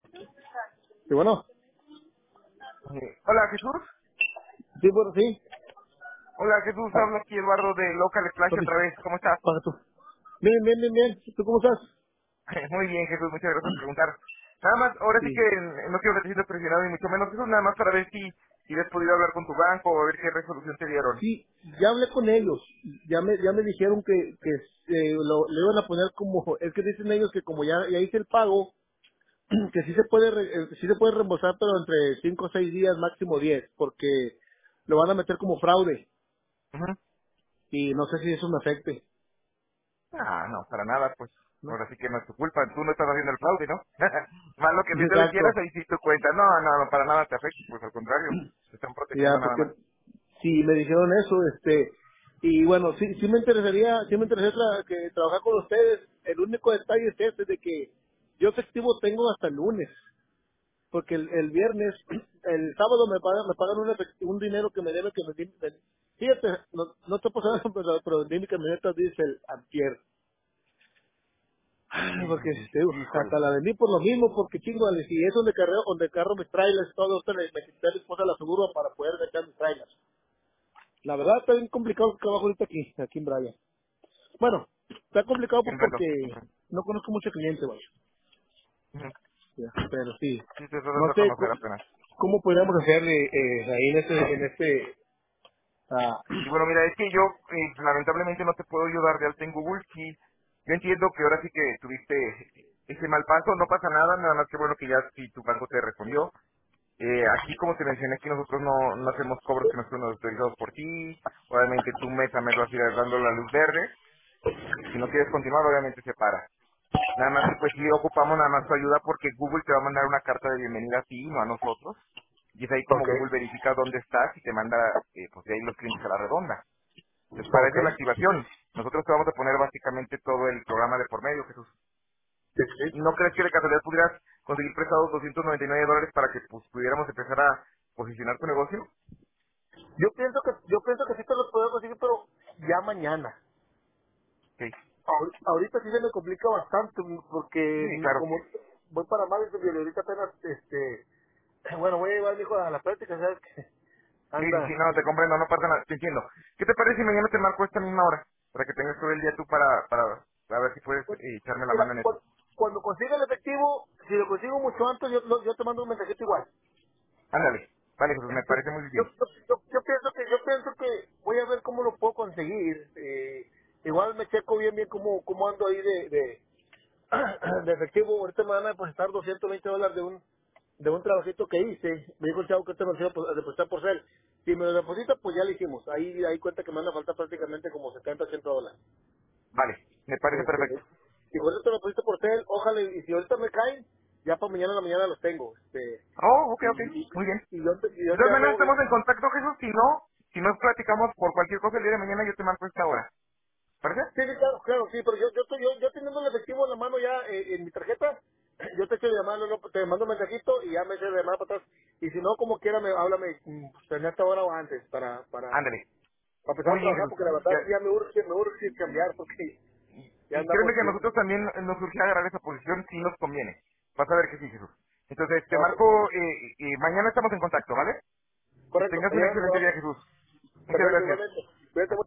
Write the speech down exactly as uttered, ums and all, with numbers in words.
Sí, bueno. Eh, hola Jesús. Sí, bueno, sí. Hola Jesús, Ah, habla aquí Eduardo de Local Splash papi, otra vez. ¿Cómo estás? paga tú. Bien, bien, bien, bien. ¿Tú cómo estás? Muy bien Jesús, muchas gracias por preguntar. Nada más, ahora sí Sí. que eh, no quiero que te sientas presionado ni mucho menos. Eso nada más para ver si, si has podido hablar con tu banco o a ver qué resolución te dieron. Sí, ya hablé con ellos. Ya me, ya me dijeron que, que eh, lo, le iban a poner como, es que dicen ellos que como ya, ya hice el pago, que sí se puede, re- eh, sí se puede reembolsar, pero entre cinco o seis días, máximo diez, porque lo van a meter como fraude Ujú. y no sé si eso me afecte, Ah, no, para nada, pues. ¿no? Ahora sí que no es tu culpa, tú no estás haciendo el fraude, ¿no? Más lo que si te lo Exacto. hicieras, ahí sí tu cuenta. No, no, no, para nada te afecta, pues al contrario, te están Ya, protegiendo nada porque más. sí me dijeron eso, este, y bueno, sí, sí me interesaría, sí me interesaría tra- que trabajar con ustedes. El único detalle es este, de que yo efectivo tengo hasta el lunes, porque el, el viernes, el sábado me pagan, me pagan un, efect- un dinero que me debe, que me, di- me- fíjate, no, no te pasa nada, pero, pero vendí mi camioneta diésel antier. Ay, porque, Mm, te digo, híjole. hasta la vendí por lo mismo, porque chingo, y es donde carreo, donde carro mis trailers, todo, esto le- me quité a mi esposa la seguro para poder meter mis trailers. La verdad está bien complicado el trabajo ahorita aquí, aquí en Braya. Bueno, está complicado pues Entiendo. porque Ujú, no conozco mucho cliente, vaya. ujú. Ya, pero sí. Sí, te estás No dando a sé conocer cómo, apenas. cómo podríamos hacer eh, eh, ahí en este, en este, ah, Y bueno, mira, es que yo eh, lamentablemente no te puedo ayudar de alta en Google. Sí, yo entiendo que ahora sí que tuviste ese mal paso, no pasa nada, nada más que bueno que ya si tu banco te respondió. Eh, aquí, como te mencioné, aquí nosotros no, no hacemos cobros que no estén autorizados por ti. Obviamente tú mes a mes vas a ir dando la luz verde. Si no quieres continuar, obviamente se para. Nada más que pues sí ocupamos nada más tu ayuda porque Google te va a mandar una carta de bienvenida a ti, no a nosotros. Y es ahí como ok, Google verifica dónde estás y te manda, eh, pues de ahí los clientes a la redonda. Entonces, para ok, eso es la activación. Nosotros te vamos a poner básicamente todo el programa de por medio, Jesús. sí, sí. ¿No crees que de casualidad pudieras conseguir prestados doscientos noventa y nueve dólares para que pues, pudiéramos empezar a posicionar tu negocio? Yo pienso que, yo pienso que sí te los puedo conseguir, pero ya mañana. Sí, Ahor- Ahorita sí se me complica bastante porque sí, claro. como voy para Madison y ahorita apenas, este, bueno, voy a llevar a mi hijo a la práctica, ¿sabes? Que Sí, sí, sí, anda. no, te comprendo, no pasa nada, te entiendo. ¿Qué te parece si mañana te marco a esta misma hora? Para que tengas todo el día tú para, para, para ver si puedes Pues, eh, echarme la mira, mano en eso. cu- cuando consiga el efectivo, si lo consigo mucho antes, yo, lo- yo te mando un mensajito igual. Ándale, vale, Jesús, me Yo, parece muy yo, bien. yo- yo pienso que yo pienso que voy a ver cómo lo puedo conseguir. Eh, igual me checo bien bien cómo, cómo ando ahí de, de, de efectivo. Ahorita me van a depositar doscientos veinte dólares de un de un trabajito que hice. Me dijo el chavo que te lo iba a depositar por ser. Si me lo deposita, pues ya lo hicimos. Ahí ahí cuenta que me van a faltar prácticamente como setenta ochenta dólares. Vale, me parece Este, perfecto. y por eso te lo pusiste por tel, ojalá, y si ahorita me caen, ya para mañana en la mañana los tengo. Este, Oh, ok, y, ok, y, muy bien. y yo, te- y De yo te todas maneras hablo, estamos eh, en contacto, Jesús, si no, si nos platicamos por cualquier cosa el día de mañana, yo te marco a esta hora. ¿Parece? sí, sí, claro, claro, sí, pero yo, yo, estoy- yo, yo teniendo el efectivo en la mano ya eh, en mi tarjeta, yo te echo de llamar, no, te mando un mensajito y ya me echo de llamar para atrás. Y si no, como quiera, me, háblame mm, en esta hora o antes para, para, Ándale. para empezar Muy a bien, trabajar, Jesús. porque la verdad Ya, sí ya me urge, me urge cambiar, porque ya y créeme andamos que a bien. nosotros también nos surge agarrar esa posición si nos conviene. Vas a ver que sí, Jesús. Entonces, te Ok. marco, eh, eh, mañana estamos en contacto, ¿vale? Que Correcto, tengas un mañana excelente día, trabajo. Jesús. Muchas Perfecto, gracias. igualmente. Cuídate mucho.